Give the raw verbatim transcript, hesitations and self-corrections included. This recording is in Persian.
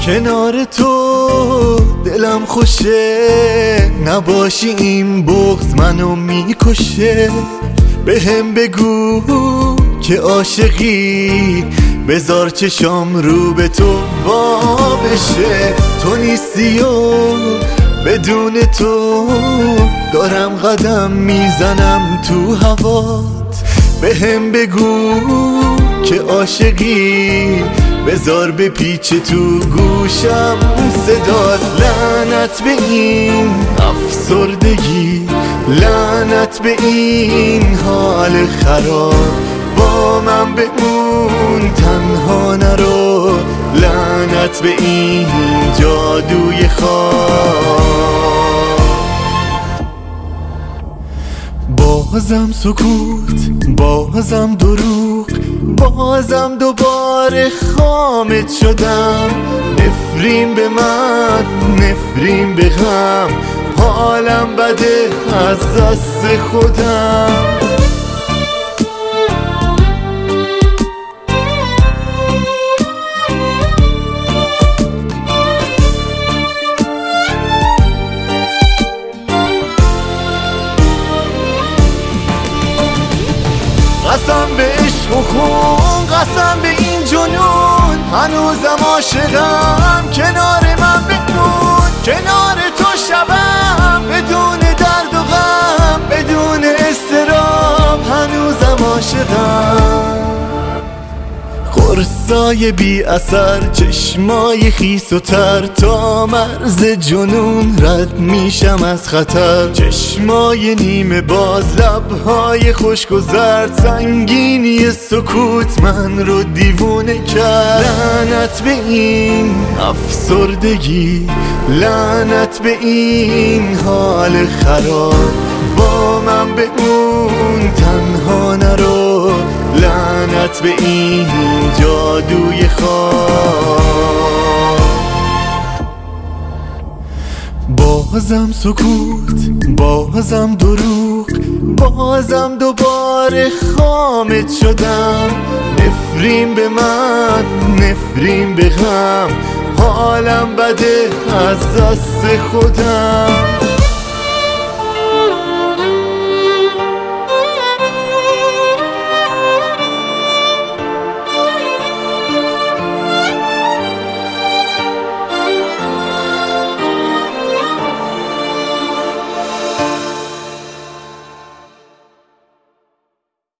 کنار تو دلم خوشه، نباشی این بغض منو میکشه. به هم بگو که عاشقی، بذار چشام رو به تو وا بشه. تو نیستی و بدون تو دارم قدم میزنم تو هوات. به هم بگو که عاشقی، بذار به پیچ تو گوشم صدات. لعنت به این افسردگی، لعنت به این حال خراب. با من بمون تنها نرو، لعنت به این جادوی خواب. بازم سکوت، بازم دروغ، بازم دوباره خامت شدم. نفرین به من، نفرین به غم، حالم بده از دست خودم. قسم به عشق و خون، قسم به این جنون، هنوزم عاشقم. کنار من بمون، کنار تو شبم، بدون درد و غم، بدون اضطراب، هنوزم عاشقم. قرصای بی اثر، چشمای خیس و تر، تا مرز جنون رد میشم از خطر. چشمای نیمه باز، لبهای خشک و زرد، سنگینی سکوت من رو دیوونه کرد. لعنت به این افسردگی، لعنت به این حال خراب. با من بمون تنها نرو، لعنت به این جادوی خواب. بازم سکوت، بازم دروغ، بازم دوباره خامت شدم. نفرین به من، نفرین به غم، حالم بده از دست خودم.